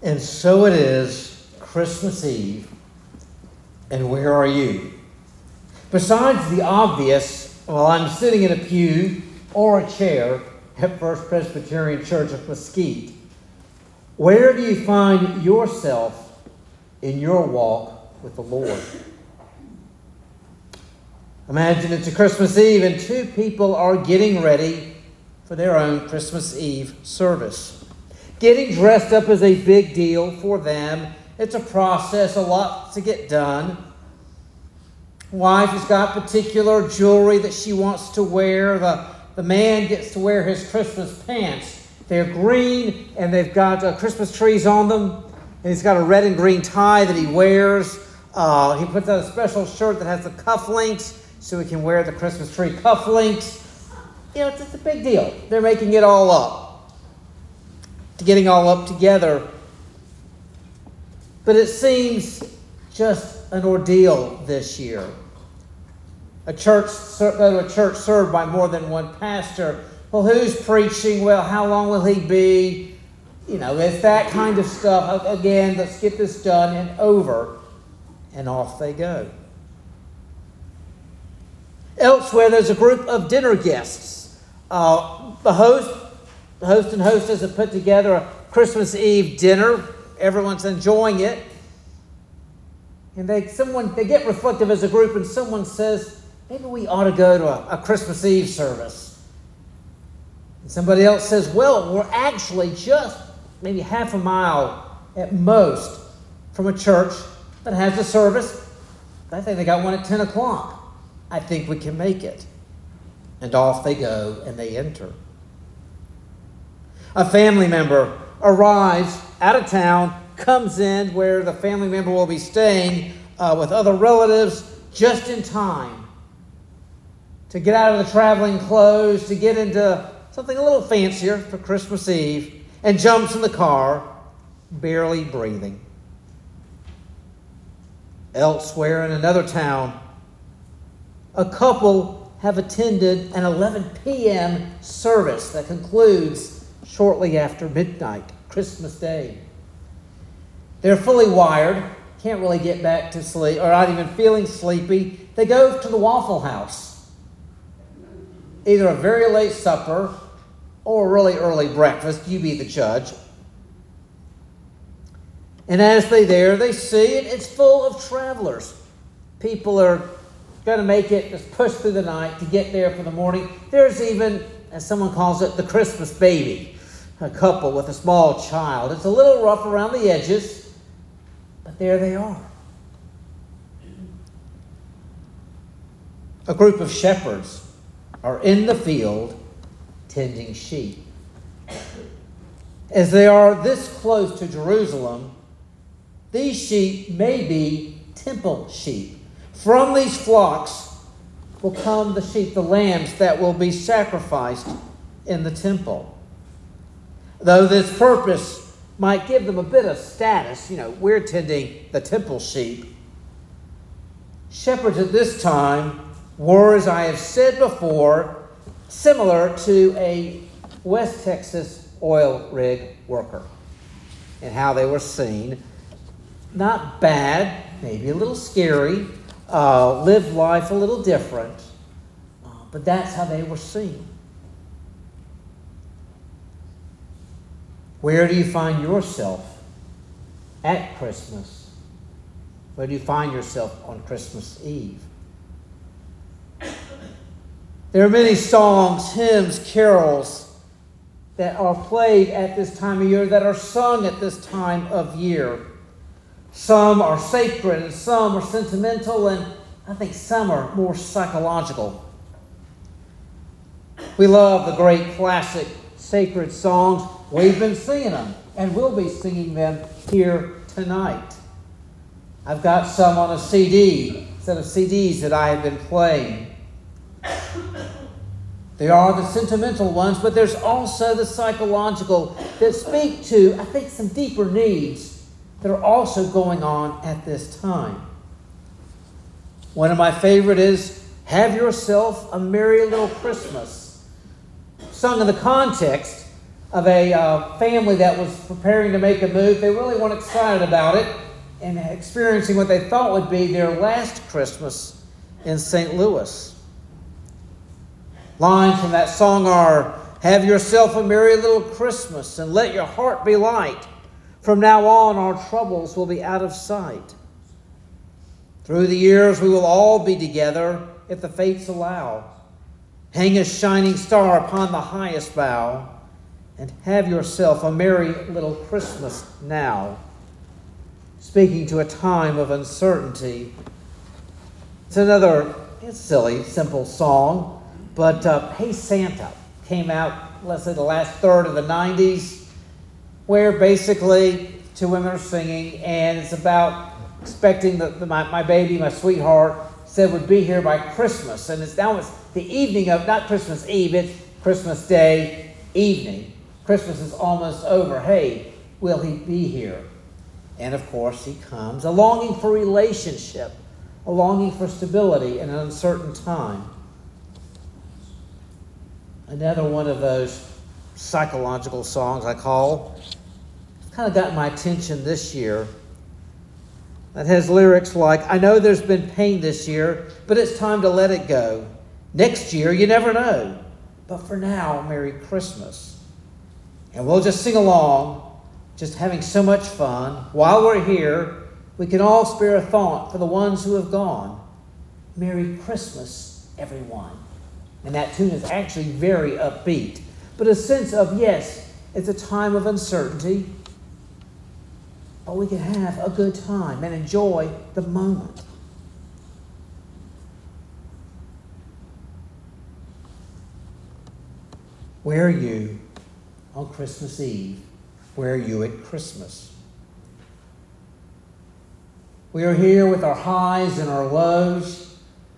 And so it is Christmas Eve, and where are you? Besides the obvious, well, I'm sitting in a pew or a chair at First Presbyterian Church of Mesquite. Where do you find yourself in your walk with the Lord? Imagine it's a Christmas Eve and two people are getting ready for their own Christmas Eve service. Getting dressed up is a big deal for them. It's a process, a lot to get done. Wife has got particular jewelry that she wants to wear. The man gets to wear his Christmas pants. They're green and they've got Christmas trees on them. And he's got a red and green tie that he wears. He puts out a special shirt that has the cufflinks so he can wear the Christmas tree cufflinks. You know, it's a big deal. They're making it all up. Getting all up together. But it seems just an ordeal this year. Go to a church served by more than one pastor. Well, who's preaching? Well, how long will he be? You know, it's that kind of stuff. Again, let's get this done and over. And off they go. Elsewhere, there's a group of dinner guests. The host and hostess have put together a Christmas Eve dinner. Everyone's enjoying it. And they get reflective as a group and someone says, maybe we ought to go to a Christmas Eve service. And somebody else says, well, we're actually just maybe half a mile at most from a church that has a service. I think they got one at 10 o'clock. I think we can make it. And off they go and they enter. A family member arrives out of town, comes in where the family member will be staying with other relatives just in time to get out of the traveling clothes, to get into something a little fancier for Christmas Eve, and jumps in the car, barely breathing. Elsewhere in another town, a couple have attended an 11 p.m. service that concludes shortly after midnight, Christmas Day. They're fully wired, can't really get back to sleep, or not even feeling sleepy. They go to the Waffle House. Either a very late supper or a really early breakfast. You be the judge. And as they see it, it's full of travelers. People are going to make it, just push through the night to get there for the morning. There's even, as someone calls it, the Christmas baby. A couple with a small child. It's a little rough around the edges, but there they are. A group of shepherds are in the field tending sheep. As they are this close to Jerusalem, these sheep may be temple sheep. From these flocks will come the sheep, the lambs that will be sacrificed in the temple. Though this purpose might give them a bit of status, we're tending the temple sheep. Shepherds at this time were, as I have said before, similar to a West Texas oil rig worker and how they were seen. Not bad, maybe a little scary, lived life a little different, but that's how they were seen. Where do you find yourself at Christmas? Where do you find yourself on Christmas Eve? There are many songs, hymns, carols that are played at this time of year, that are sung at this time of year. Some are sacred and some are sentimental, and I think some are more psychological. We love the great classic sacred songs. We've been singing them, and we'll be singing them here tonight. I've got some on a CD, set of CDs that I have been playing. There are the sentimental ones, but there's also the psychological that speak to, I think, some deeper needs that are also going on at this time. One of my favorite is Have Yourself a Merry Little Christmas, sung in the context of a family that was preparing to make a move. They really weren't excited about it and experiencing what they thought would be their last Christmas in St. Louis. Lines from that song are, "Have yourself a merry little Christmas and let your heart be light. From now on our troubles will be out of sight. Through the years we will all be together if the fates allow. Hang a shining star upon the highest bough and have yourself a merry little Christmas now." Speaking to a time of uncertainty. It's another silly, simple song, but Hey Santa came out, let's say, the last third of the 90s, where basically two women are singing, and it's about expecting my baby, my sweetheart, said would be here by Christmas. And it's the evening of, not Christmas Eve, it's Christmas Day evening. Christmas is almost over. Hey, will he be here? And of course he comes. A longing for relationship, a longing for stability in an uncertain time. Another one of those psychological songs I call. It's kind of got my attention this year. That has lyrics like, "I know there's been pain this year, but it's time to let it go. Next year, you never know. But for now, Merry Christmas." And we'll just sing along, just having so much fun. While we're here, we can all spare a thought for the ones who have gone. Merry Christmas, everyone. And that tune is actually very upbeat. But a sense of, yes, it's a time of uncertainty, but we can have a good time and enjoy the moment. Where are you on Christmas Eve? Where are you at Christmas? We are here with our highs and our lows.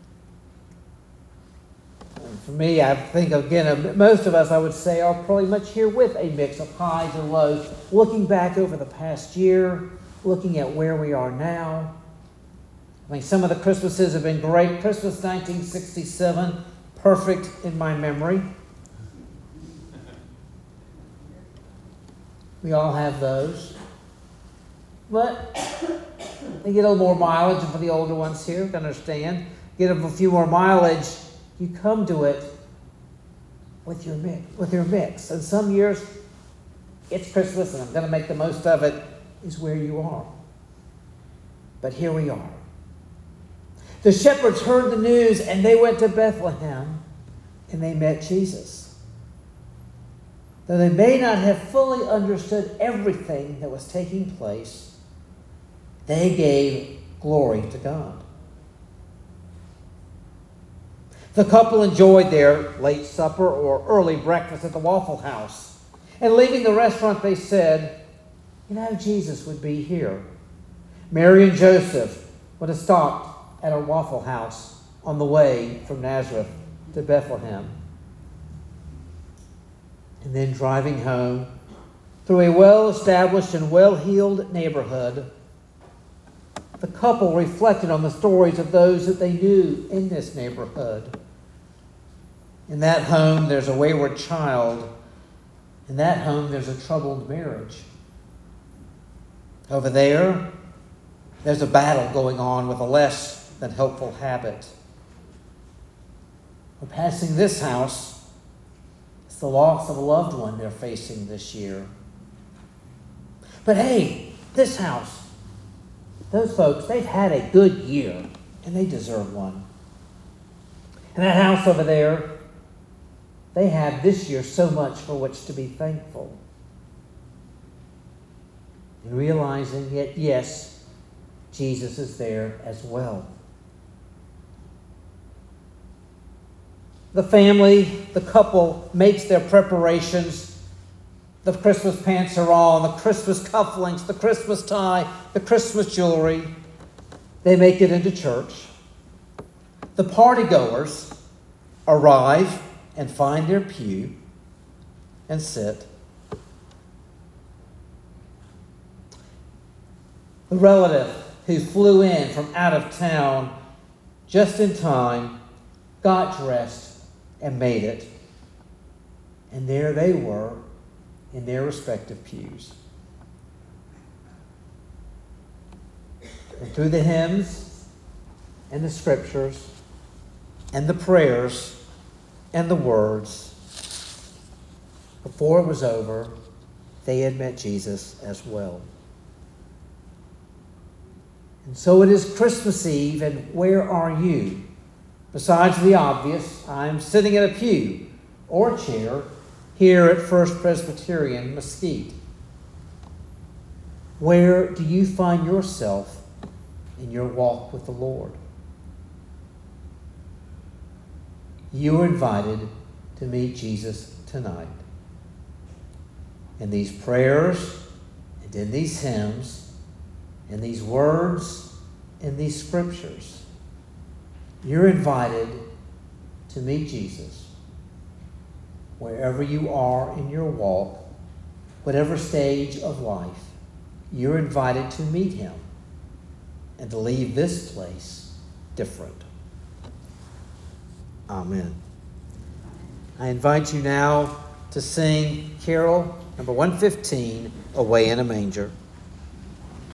And for me, I think, again, most of us, I would say, are probably much here with a mix of highs and lows, looking back over the past year, looking at where we are now. I mean, some of the Christmases have been great. Christmas 1967, perfect in my memory. We all have those. But they get a little more mileage, and for the older ones here, you can understand, get a few more mileage, you come to it with your mix. And some years, it's Christmas, and I'm going to make the most of it, is where you are. But here we are. The shepherds heard the news, and they went to Bethlehem, and they met Jesus. Though they may not have fully understood everything that was taking place, they gave glory to God. The couple enjoyed their late supper or early breakfast at the Waffle House. And leaving the restaurant, they said, Jesus would be here. Mary and Joseph would have stopped at a Waffle House on the way from Nazareth to Bethlehem. And then driving home through a well-established and well-heeled neighborhood, the couple reflected on the stories of those that they knew in this neighborhood. In that home, there's a wayward child. In that home, there's a troubled marriage. Over there, there's a battle going on with a less than helpful habit. We're passing this house. It's the loss of a loved one they're facing this year. But hey, this house, those folks, they've had a good year, and they deserve one. And that house over there, they have this year so much for which to be thankful. And realizing that, yes, Jesus is there as well. The family, the couple, makes their preparations. The Christmas pants are on, the Christmas cufflinks, the Christmas tie, the Christmas jewelry. They make it into church. The partygoers arrive and find their pew and sit. The relative who flew in from out of town just in time got dressed and made it. And there they were, in their respective pews. And through the hymns and the scriptures and the prayers and the words, before it was over, they had met Jesus as well. And so it is Christmas Eve, and where are you? Besides the obvious, I'm sitting in a pew or a chair here at First Presbyterian Mesquite. Where do you find yourself in your walk with the Lord? You are invited to meet Jesus tonight. In these prayers and in these hymns, in these words, in these scriptures, you're invited to meet Jesus. Wherever you are in your walk, whatever stage of life, you're invited to meet him and to leave this place different. Amen. I invite you now to sing carol number 115, Away in a Manger.